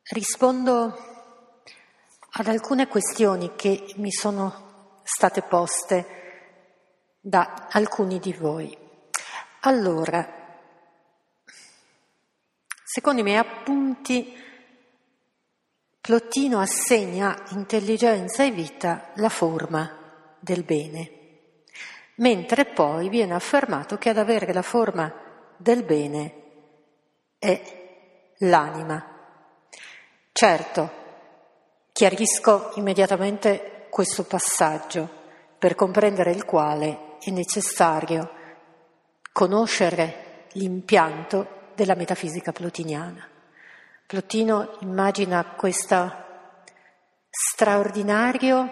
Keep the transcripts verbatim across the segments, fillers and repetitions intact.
rispondo ad alcune questioni che mi sono state poste da alcuni di voi. Allora, secondo i miei appunti, Plotino assegna a intelligenza e vita la forma del bene, mentre poi viene affermato che ad avere la forma del bene è l'anima. Certo, chiarisco immediatamente questo passaggio, per comprendere il quale è necessario conoscere l'impianto della metafisica plotiniana. Plotino immagina questo straordinario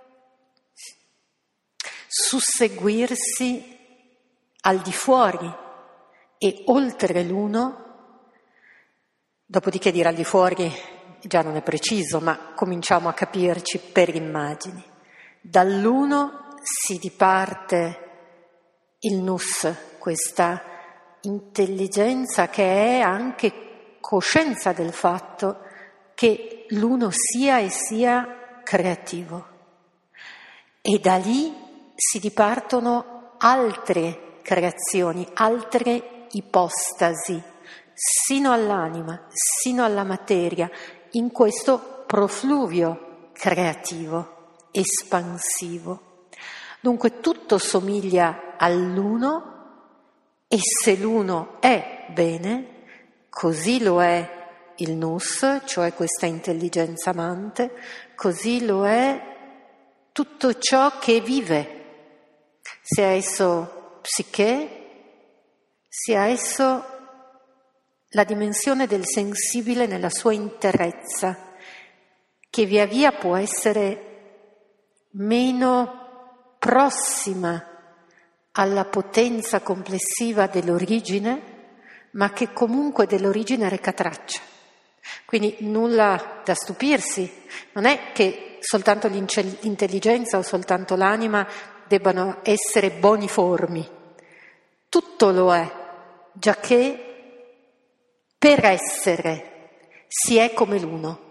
susseguirsi al di fuori e oltre l'uno, dopodiché dire al di fuori già non è preciso, ma cominciamo a capirci per immagini. Dall'uno si diparte il nous, questa intelligenza che è anche coscienza del fatto che l'uno sia e sia creativo. E da lì si dipartono altre creazioni, altre ipostasi, sino all'anima, sino alla materia, in questo profluvio creativo, espansivo. Dunque tutto somiglia all'uno, e se l'uno è bene, così lo è il nous, cioè questa intelligenza amante, così lo è tutto ciò che vive, sia esso psiche, sia esso la dimensione del sensibile nella sua interezza, che via via può essere meno prossima alla potenza complessiva dell'origine, ma che comunque dell'origine reca traccia. Quindi nulla da stupirsi, non è che soltanto l'intelligenza o soltanto l'anima debbano essere boniformi, tutto lo è, giacché per essere si è come l'uno,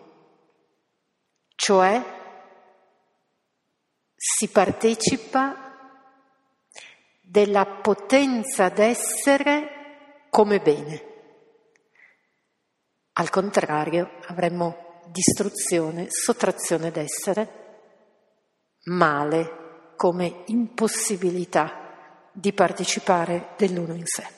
cioè si partecipa della potenza d'essere come bene. Al contrario, avremmo distruzione, sottrazione d'essere, male come impossibilità di partecipare dell'uno in sé.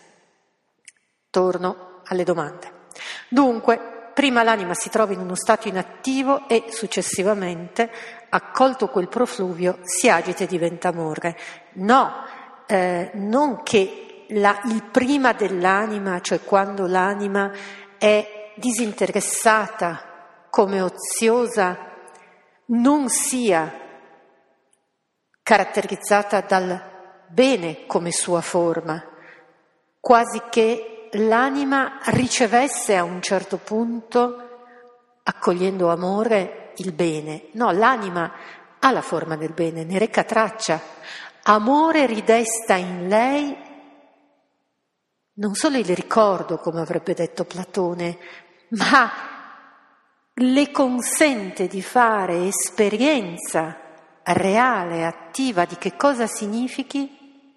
Torno alle domande. Dunque, prima l'anima si trova in uno stato inattivo e successivamente, accolto quel profluvio, si agita e diventa amore. No, eh, non che la, il prima dell'anima, cioè quando l'anima è disinteressata, come oziosa, non sia caratterizzata dal bene come sua forma, quasi che l'anima ricevesse a un certo punto, accogliendo amore, il bene. No, l'anima ha la forma del bene, ne reca traccia. Amore ridesta in lei non solo il ricordo, come avrebbe detto Platone, ma le consente di fare esperienza reale, attiva di che cosa significhi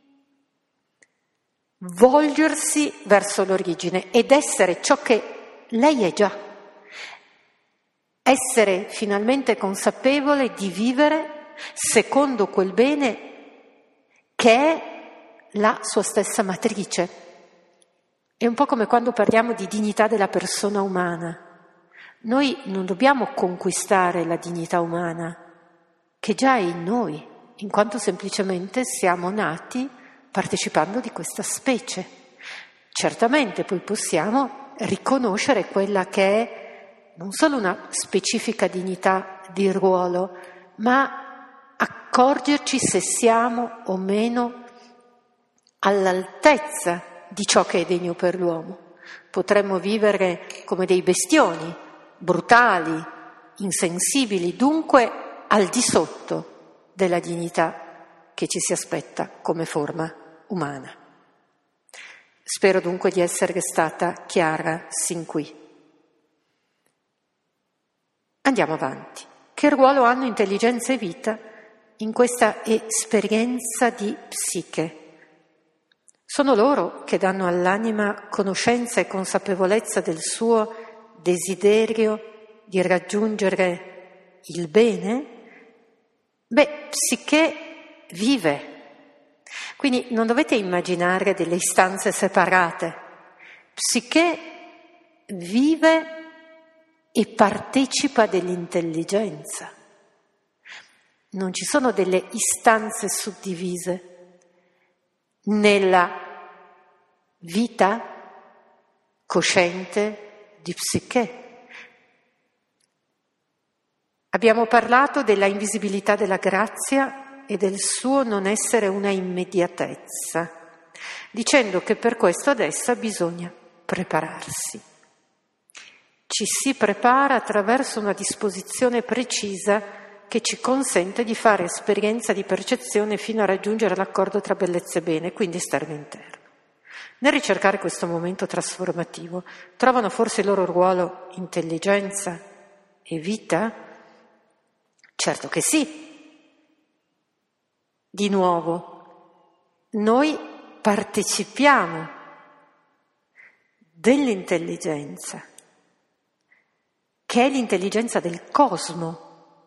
volgersi verso l'origine ed essere ciò che lei è già, essere finalmente consapevole di vivere secondo quel bene che è la sua stessa matrice. È un po' come quando parliamo di dignità della persona umana. Noi non dobbiamo conquistare la dignità umana, che già è in noi, in quanto semplicemente siamo nati partecipando di questa specie. Certamente poi possiamo riconoscere quella che è non solo una specifica dignità di ruolo, ma accorgerci se siamo o meno all'altezza di ciò che è degno per l'uomo. Potremmo vivere come dei bestioni, brutali, insensibili, dunque al di sotto della dignità che ci si aspetta come forma umana. Spero dunque di essere stata chiara sin qui. Andiamo avanti. Che ruolo hanno intelligenza e vita in questa esperienza di psiche? Sono loro che danno all'anima conoscenza e consapevolezza del suo desiderio di raggiungere il bene? Beh, psiche vive. Quindi non dovete immaginare delle istanze separate. Psiche vive e partecipa dell'intelligenza. Non ci sono delle istanze suddivise. Nella vita cosciente di psiche. Abbiamo parlato della invisibilità della grazia e del suo non essere una immediatezza, dicendo che per questo ad essa bisogna prepararsi. Ci si prepara attraverso una disposizione precisa che ci consente di fare esperienza di percezione fino a raggiungere l'accordo tra bellezza e bene, quindi esterno e interno. Nel ricercare questo momento trasformativo, trovano forse il loro ruolo intelligenza e vita? Certo che sì. Di nuovo, noi partecipiamo dell'intelligenza, che è l'intelligenza del cosmo,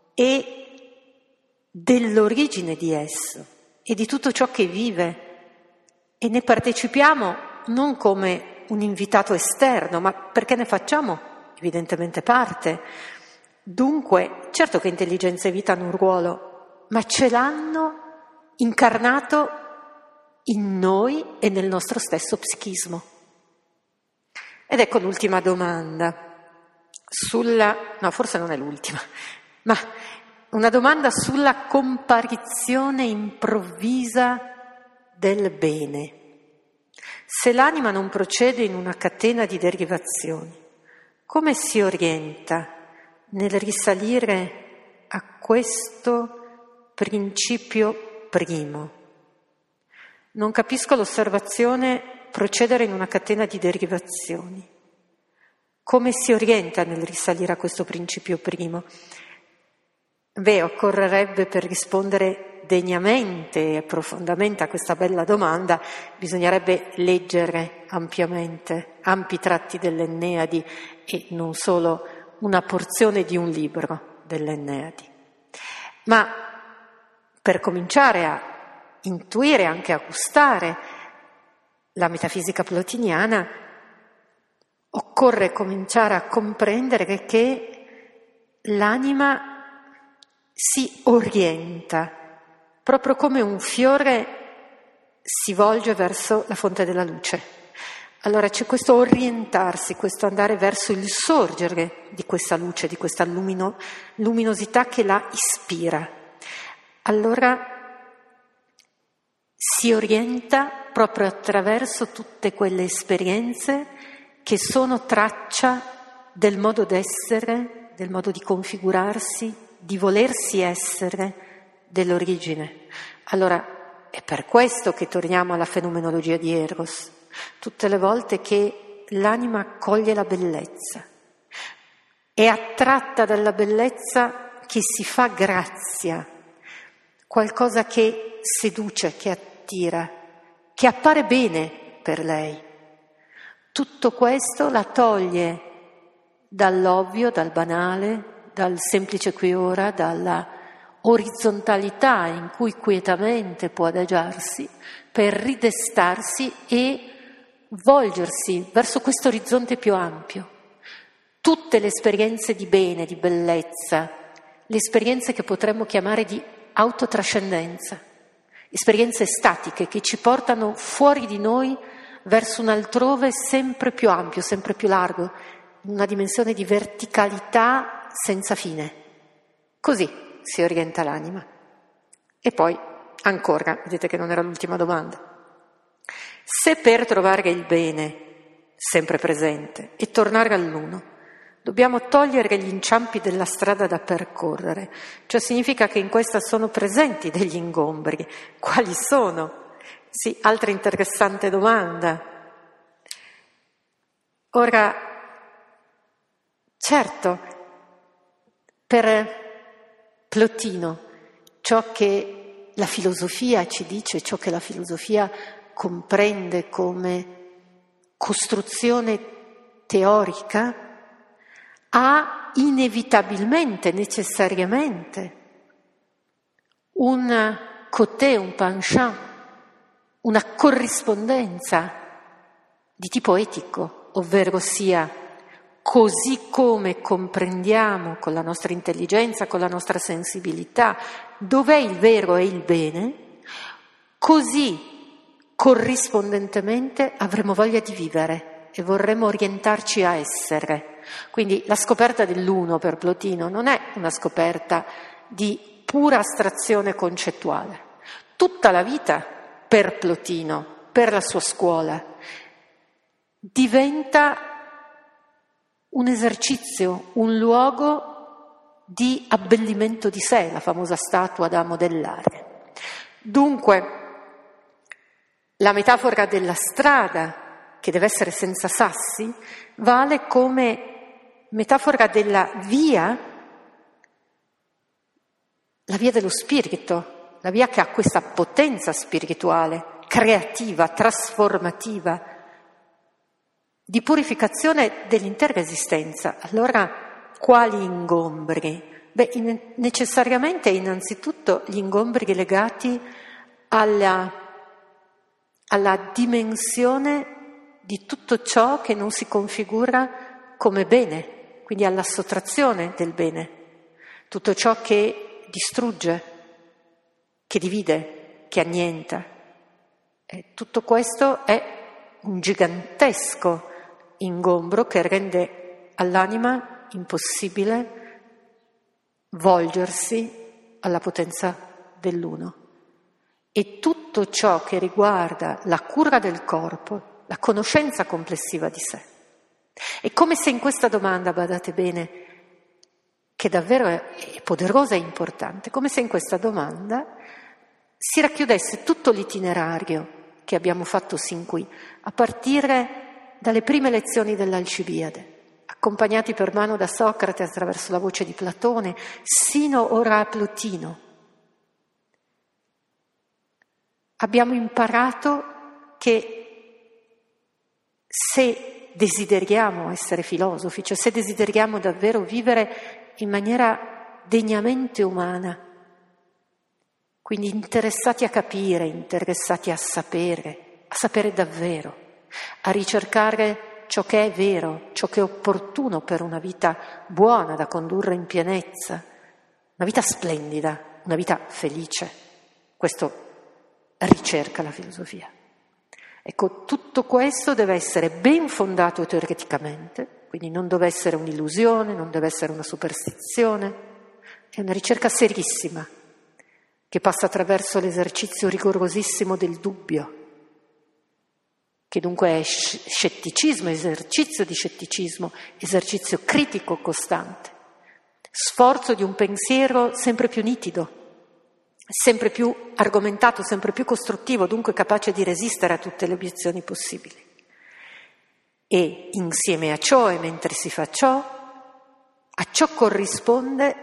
e dell'origine di esso e di tutto ciò che vive, e ne partecipiamo non come un invitato esterno, ma perché ne facciamo evidentemente parte. Dunque, certo che intelligenza e vita hanno un ruolo, ma ce l'hanno incarnato in noi e nel nostro stesso psichismo. Ed ecco l'ultima domanda, sulla... no, forse non è l'ultima, ma una domanda sulla comparizione improvvisa del bene. Se l'anima non procede in una catena di derivazioni, come si orienta nel risalire a questo principio primo? Non capisco l'osservazione procedere in una catena di derivazioni. Come si orienta nel risalire a questo principio primo? Beh, occorrerebbe, per rispondere degnamente e profondamente a questa bella domanda, bisognerebbe leggere ampiamente ampi tratti dell'Enneadi e non solo una porzione di un libro dell'Enneadi. Ma per cominciare a intuire, anche a gustare la metafisica plotiniana, occorre cominciare a comprendere che, che l'anima si orienta, proprio come un fiore si volge verso la fonte della luce. Allora c'è questo orientarsi, questo andare verso il sorgere di questa luce, di questa lumino, luminosità che la ispira. Allora si orienta proprio attraverso tutte quelle esperienze che sono traccia del modo d'essere, del modo di configurarsi, di volersi essere, dell'origine. Allora è per questo che torniamo alla fenomenologia di Eros. Tutte le volte che l'anima coglie la bellezza, è attratta dalla bellezza che si fa grazia, qualcosa che seduce, che attira, che appare bene per lei. Tutto questo la toglie dall'ovvio, dal banale, dal semplice qui ora, dalla orizzontalità in cui quietamente può adagiarsi, per ridestarsi e volgersi verso questo orizzonte più ampio. Tutte le esperienze di bene, di bellezza, le esperienze che potremmo chiamare di autotrascendenza, esperienze statiche che ci portano fuori di noi verso un altrove sempre più ampio, sempre più largo, una dimensione di verticalità senza fine. Così si orienta l'anima. E poi, ancora, vedete che non era l'ultima domanda. Se per trovare il bene sempre presente e tornare all'uno dobbiamo togliere gli inciampi della strada da percorrere, cioè significa che in questa sono presenti degli ingombri. Quali sono? Sì, altra interessante domanda. Ora, certo, Per Plotino, ciò che la filosofia ci dice, ciò che la filosofia comprende come costruzione teorica, ha inevitabilmente, necessariamente, un côté, un penchant, una corrispondenza di tipo etico, ovvero sia così come comprendiamo con la nostra intelligenza, con la nostra sensibilità, dov'è il vero e il bene, così corrispondentemente avremo voglia di vivere e vorremmo orientarci a essere. Quindi la scoperta dell'uno per Plotino non è una scoperta di pura astrazione concettuale. Tutta la vita per Plotino, per la sua scuola, diventa un esercizio, un luogo di abbellimento di sé, la famosa statua da modellare. Dunque, la metafora della strada, che deve essere senza sassi, vale come metafora della via, la via dello spirito, la via che ha questa potenza spirituale, creativa, trasformativa, di purificazione dell'intera esistenza. Allora, quali ingombri? Beh, in, necessariamente innanzitutto gli ingombri legati alla, alla dimensione di tutto ciò che non si configura come bene, quindi alla sottrazione del bene, tutto ciò che distrugge, che divide, che annienta. E tutto questo è un gigantesco ingombro che rende all'anima impossibile volgersi alla potenza dell'uno. E tutto ciò che riguarda la cura del corpo, la conoscenza complessiva di sé. È come se in questa domanda, badate bene, che davvero è poderosa e importante, come se in questa domanda si racchiudesse tutto l'itinerario che abbiamo fatto sin qui, a partire dalle prime lezioni dell'Alcibiade, accompagnati per mano da Socrate attraverso la voce di Platone, sino ora a Plotino. Abbiamo imparato che se desideriamo essere filosofi, cioè se desideriamo davvero vivere in maniera degnamente umana, quindi interessati a capire, interessati a sapere, a sapere davvero, a ricercare ciò che è vero, ciò che è opportuno per una vita buona da condurre in pienezza, una vita splendida, una vita felice. Questo ricerca la filosofia. Ecco, tutto questo deve essere ben fondato teoreticamente, quindi non deve essere un'illusione, non deve essere una superstizione, è una ricerca serissima che passa attraverso l'esercizio rigorosissimo del dubbio, che dunque è scetticismo, esercizio di scetticismo, esercizio critico costante, sforzo di un pensiero sempre più nitido, sempre più argomentato, sempre più costruttivo, dunque capace di resistere a tutte le obiezioni possibili. E insieme a ciò, e mentre si fa ciò, a ciò corrisponde,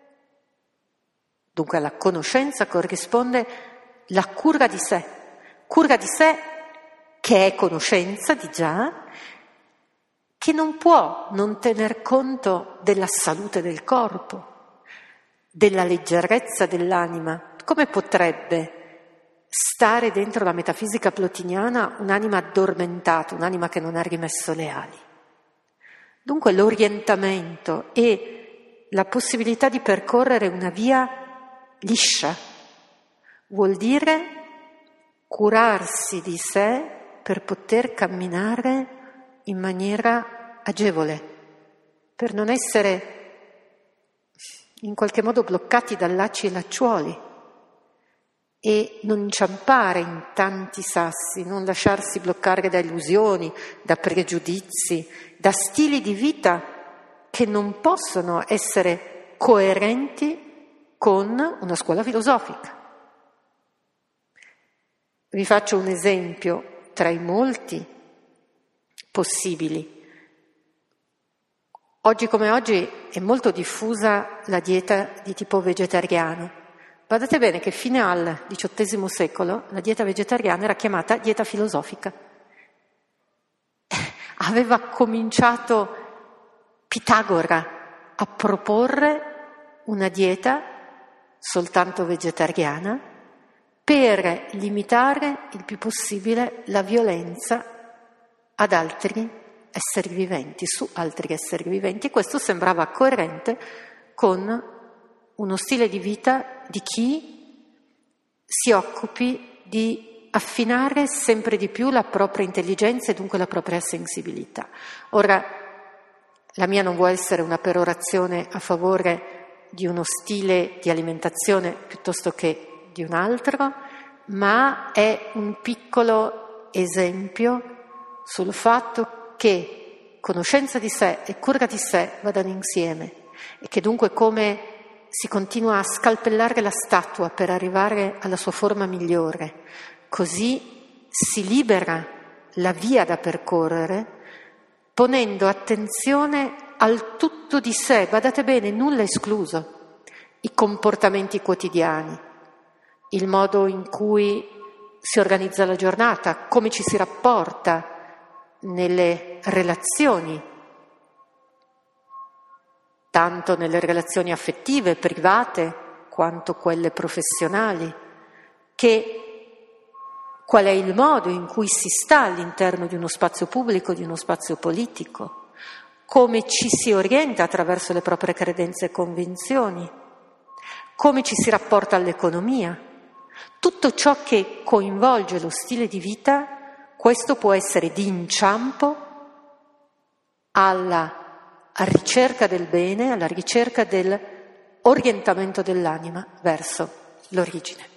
dunque alla conoscenza corrisponde la cura di sé, cura di sé che è conoscenza di già, che non può non tener conto della salute del corpo, della leggerezza dell'anima. Come potrebbe stare dentro la metafisica plotiniana un'anima addormentata, un'anima che non ha rimesso le ali? Dunque l'orientamento e la possibilità di percorrere una via liscia vuol dire curarsi di sé per poter camminare in maniera agevole, per non essere in qualche modo bloccati da lacci e lacciuoli e non inciampare in tanti sassi, non lasciarsi bloccare da illusioni, da pregiudizi, da stili di vita che non possono essere coerenti con una scuola filosofica. Vi faccio un esempio tra i molti possibili. Oggi come oggi è molto diffusa la dieta di tipo vegetariano. Guardate bene che fino al diciottesimo secolo la dieta vegetariana era chiamata dieta filosofica. Aveva cominciato Pitagora a proporre una dieta soltanto vegetariana per limitare il più possibile la violenza ad altri esseri viventi, su altri esseri viventi, e questo sembrava coerente con uno stile di vita di chi si occupi di affinare sempre di più la propria intelligenza e dunque la propria sensibilità. Ora, la mia non vuole essere una perorazione a favore di uno stile di alimentazione piuttosto che di un altro, ma è un piccolo esempio sul fatto che conoscenza di sé e cura di sé vadano insieme e che dunque come si continua a scalpellare la statua per arrivare alla sua forma migliore, così si libera la via da percorrere ponendo attenzione al tutto di sé, badate bene, nulla escluso, i comportamenti quotidiani, il modo in cui si organizza la giornata, come ci si rapporta nelle relazioni, tanto nelle relazioni affettive, private, quanto quelle professionali, che qual è il modo in cui si sta all'interno di uno spazio pubblico, di uno spazio politico, come ci si orienta attraverso le proprie credenze e convinzioni, come ci si rapporta all'economia. Tutto ciò che coinvolge lo stile di vita, questo può essere di inciampo alla ricerca del bene, alla ricerca dell'orientamento dell'anima verso l'origine.